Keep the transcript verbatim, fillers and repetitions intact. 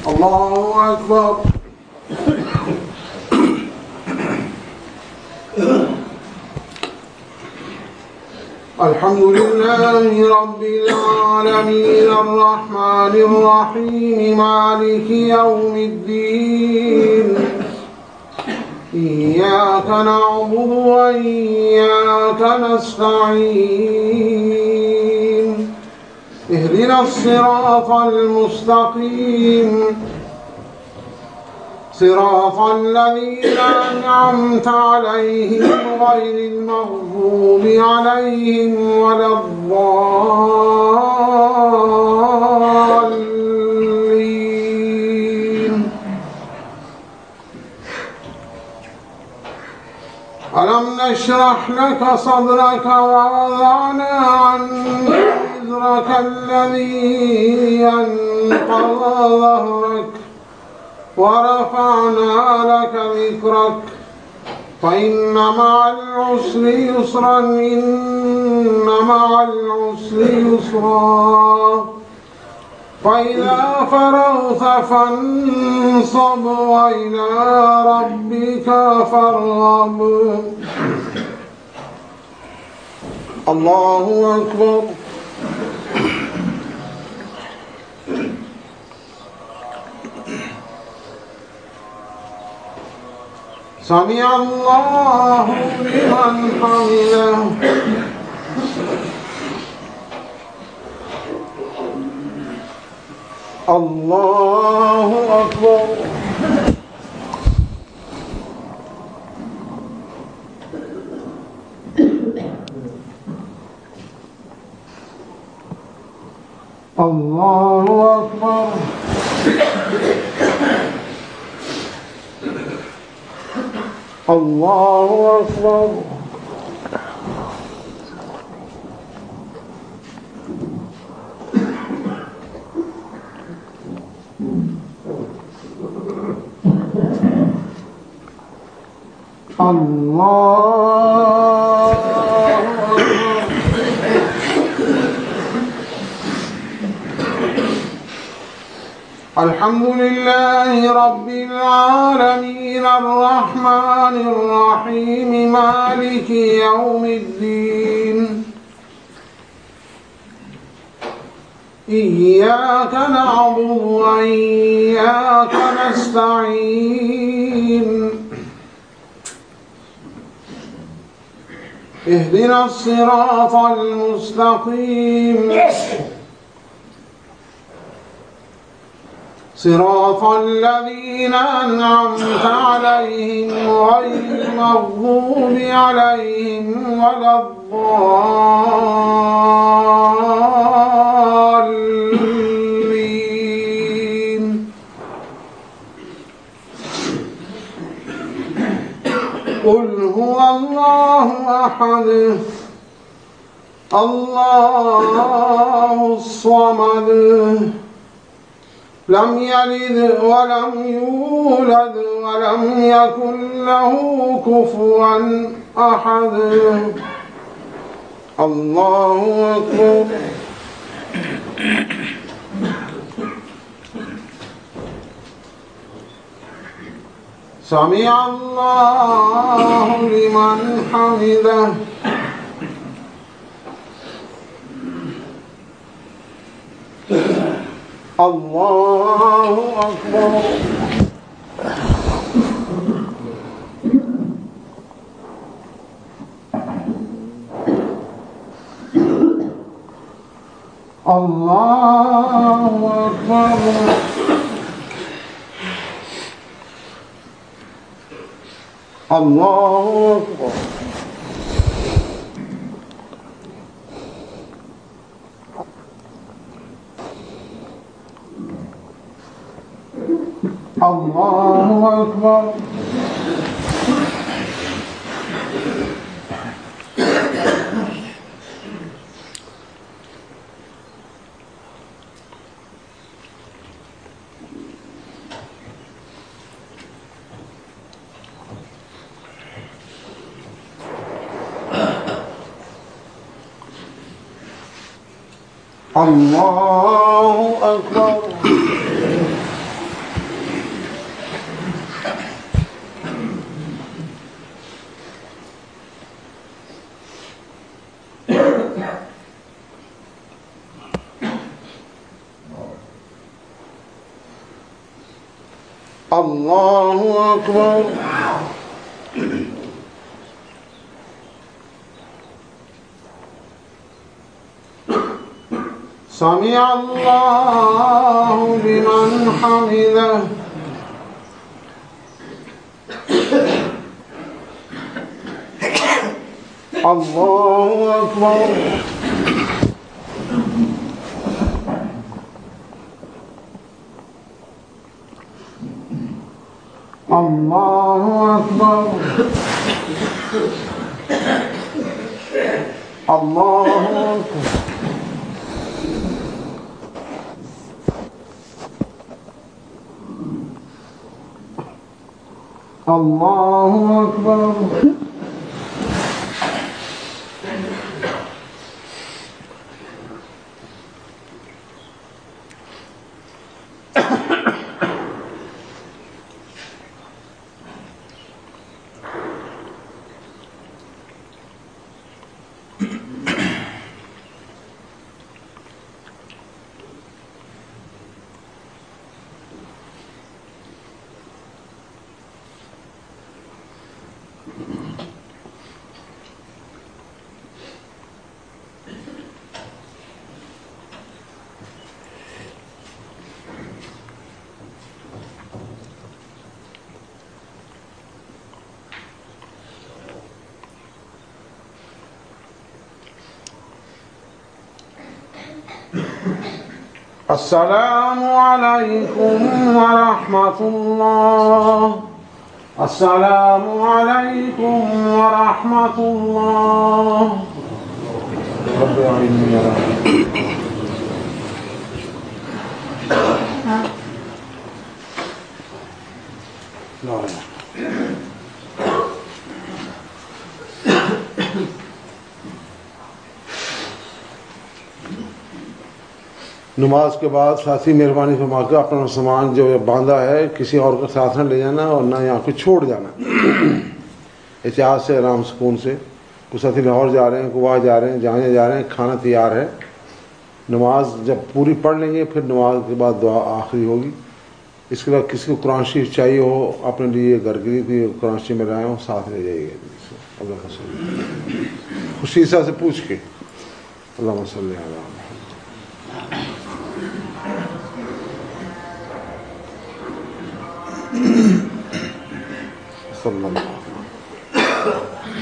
الله أكبر. الحمد لله رب العالمين الرحمن الرحيم مالك يوم الدين إياك نعبد وإياك نستعين اهدنا الصراط المستقيم صراط الذين أنعمت عليهم غير المغضوب عليهم ولا الضالين. ألم نشرح لك صدرك ووضعنا عنك وزرك الذي أنقض ظهرك ورفعنا لك ذكرك فإن مع العسر يسرا إن مع العسر يسرا فإذا فرغت فانصب وإلى ربك فارغب. الله أكبر. سمع الله لمن حمده. الله أكبر. الله أكبر. الله أكبر. الله الحمد لله رب العالمين الرحمن الرحيم مالك يوم الدين إياك نعبد وإياك نستعين اهدنا الصراط المستقيم صراط الذين أنعمت عليهم غير المغضوب عليهم ولا الضالين. قل هو الله أحد الله الصمد لم يلد ولم يولد ولم يكن له كفوا أحد. الله أكبر. سمع الله لمن حمده. الله أكبر. الله أكبر. الله أكبر. الله أكبر. الله أكبر. اللہ اکبر سمع اللہ لمن حمدہ اللہ اکبر اللہ اکبر اللہ اکبر اللہ اکبر السلام علیکم ورحمۃ اللہ السلام علیکم ورحمۃ اللہ رب العالمین یا رب نماز کے بعد ساتھی مہربانی فرما کر اپنا سامان جو باندھا ہے کسی اور کا ساتھ نہ لے جانا اور نہ یہاں پہ چھوڑ جانا احتیاط سے آرام سکون سے. کچھ ساتھی لاہور جا رہے ہیں کوئی وہاں جا رہے ہیں جہاں جا رہے ہیں کھانا تیار ہے. نماز جب پوری پڑھ لیں گے پھر نماز کے بعد دعا آخری ہوگی. اس کے بعد کسی کو قرآن شریف چاہیے ہو اپنے لیے گھر کے لیے قرآن شریف میں لائے ہوں ساتھ لے جائیے گا. اللہ خوشی سے پوچھ کے اللہ صلی اللہ صلی اللہ